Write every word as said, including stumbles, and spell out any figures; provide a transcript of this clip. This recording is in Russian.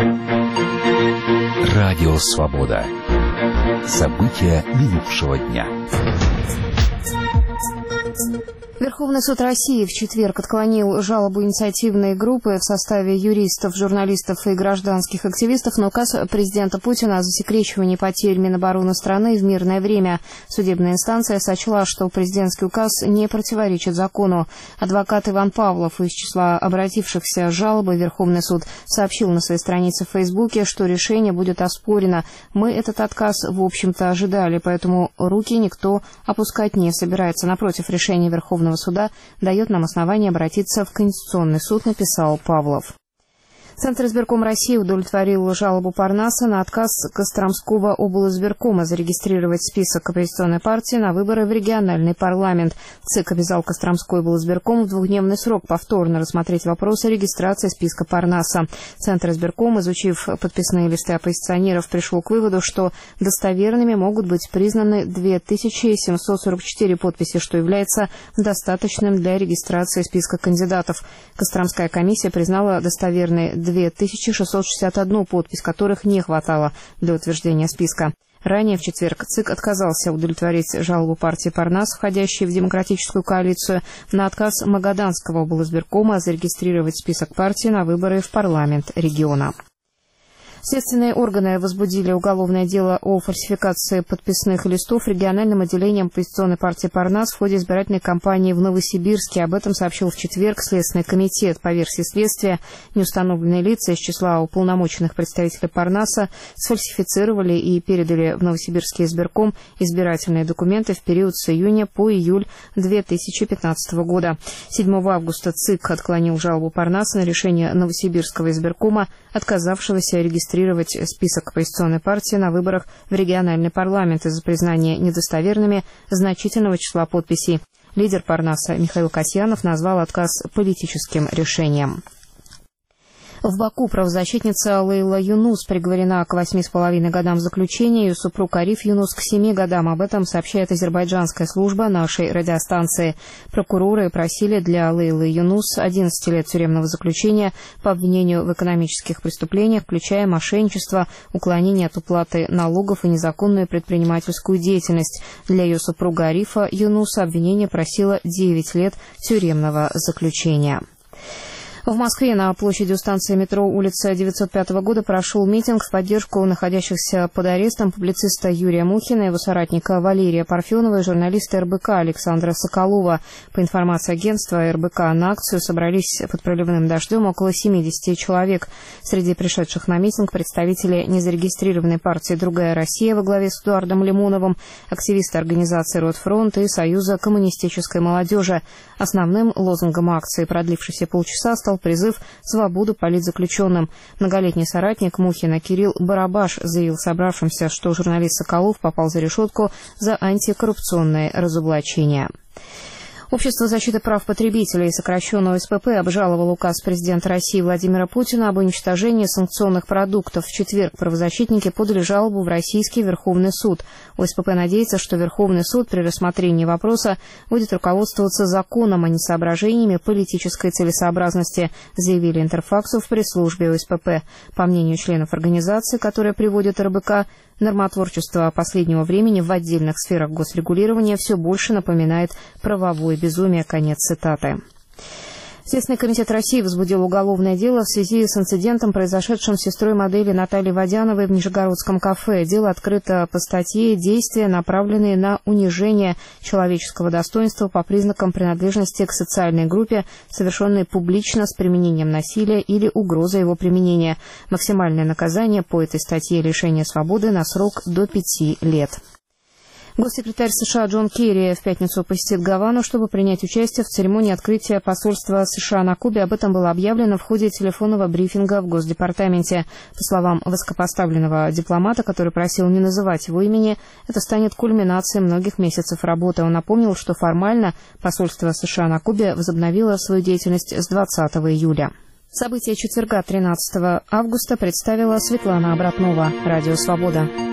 Радио «Свобода». События минувшего дня. Верховный суд России в четверг отклонил жалобу инициативной группы в составе юристов, журналистов и гражданских активистов на указ президента Путина о засекречивании потерь Минобороны страны в мирное время. Судебная инстанция сочла, что президентский указ не противоречит закону. Адвокат Иван Павлов из числа обратившихся с жалобой в Верховный суд сообщил на своей странице в Фейсбуке, что решение будет оспорено. Мы этот отказ, в общем-то, ожидали, поэтому руки никто опускать не собирается. Напротив, решение Верховного суда дает нам основание обратиться в Конституционный суд, написал Павлов. Центр избирком России удовлетворил жалобу Парнаса на отказ Костромского облизбиркома зарегистрировать список оппозиционной партии на выборы в региональный парламент. ЦИК обязал Костромской облизбирком в двухдневный срок повторно рассмотреть вопрос о регистрации списка Парнаса. Центр избирком, изучив подписные листы оппозиционеров, пришел к выводу, что достоверными могут быть признаны две тысячи семьсот сорок четыре подписи, что является достаточным для регистрации списка кандидатов. Костромская комиссия признала достоверной две тысячи шестьсот шестьдесят одну подпись, которых не хватало для утверждения списка. Ранее в четверг ЦИК отказался удовлетворить жалобу партии Парнас, входящей в демократическую коалицию, на отказ Магаданского облизбиркома зарегистрировать список партии на выборы в парламент региона. Следственные органы возбудили уголовное дело о фальсификации подписных листов региональным отделением оппозиционной партии Парнас в ходе избирательной кампании в Новосибирске. Об этом сообщил в четверг Следственный комитет. По версии следствия, неустановленные лица из числа уполномоченных представителей Парнаса сфальсифицировали и передали в Новосибирский избирком избирательные документы в период с июня по июль две тысячи пятнадцатого года. седьмого августа ЦИК отклонил жалобу Парнаса на решение Новосибирского избиркома, отказавшегося регистрировать список оппозиционной партии на выборах в региональный парламент из-за признания недостоверными значительного числа подписей. Лидер Парнаса Михаил Касьянов назвал отказ политическим решением. В Баку правозащитница Лейла Юнус приговорена к восьми с половиной годам заключения, ее супруг Ариф Юнус к семи годам. Об этом сообщает азербайджанская служба нашей радиостанции. Прокуроры просили для Лейлы Юнус одиннадцать лет тюремного заключения по обвинению в экономических преступлениях, включая мошенничество, уклонение от уплаты налогов и незаконную предпринимательскую деятельность. Для ее супруга Арифа Юнус обвинение просило девять лет тюремного заключения. В Москве на площади у станции метро улица девятьсот пятого года прошел митинг в поддержку находящихся под арестом публициста Юрия Мухина, его соратника Валерия Парфенова и журналиста эр бэ ка Александра Соколова. По информации агентства эр бэ ка, на акцию собрались под проливным дождем около семидесяти человек. Среди пришедших на митинг представители незарегистрированной партии «Другая Россия» во главе с Эдуардом Лимоновым, активисты организации «Ротфронт» и Союза коммунистической молодежи. Основным лозунгом акции, продлившейся полчаса, стал призыв «Свободу политзаключенным». Многолетний соратник Мухина Кирилл Барабаш заявил собравшимся, что журналист Соколов попал за решетку за антикоррупционное разоблачение. Общество защиты прав потребителей, сокращенно о эс пэ пэ, обжаловало указ президента России Владимира Путина об уничтожении санкционных продуктов. В четверг правозащитники подали жалобу в Российский Верховный суд. о эс пэ пэ надеется, что Верховный суд при рассмотрении вопроса будет руководствоваться законом, а не соображениями политической целесообразности, заявили Интерфаксу в пресс-службе о эс пэ пэ. По мнению членов организации, которая приводит эр бэ ка, нормотворчество последнего времени в отдельных сферах госрегулирования все больше напоминает правовое безумие. Конец цитаты. Следственный комитет России возбудил уголовное дело в связи с инцидентом, произошедшим с сестрой модели Натальей Водяновой в Нижегородском кафе. Дело открыто по статье «Действия, направленные на унижение человеческого достоинства по признакам принадлежности к социальной группе, совершенные публично с применением насилия или угрозой его применения». Максимальное наказание по этой статье — лишение свободы на срок до пяти лет. Госсекретарь США Джон Керри в пятницу посетит Гавану, чтобы принять участие в церемонии открытия посольства США на Кубе. Об этом было объявлено в ходе телефонного брифинга в Госдепартаменте. По словам высокопоставленного дипломата, который просил не называть его имени, это станет кульминацией многих месяцев работы. Он напомнил, что формально посольство США на Кубе возобновило свою деятельность с двадцатого июля. События четверга тринадцатого августа представила Светлана Обратнова. Радио «Свобода».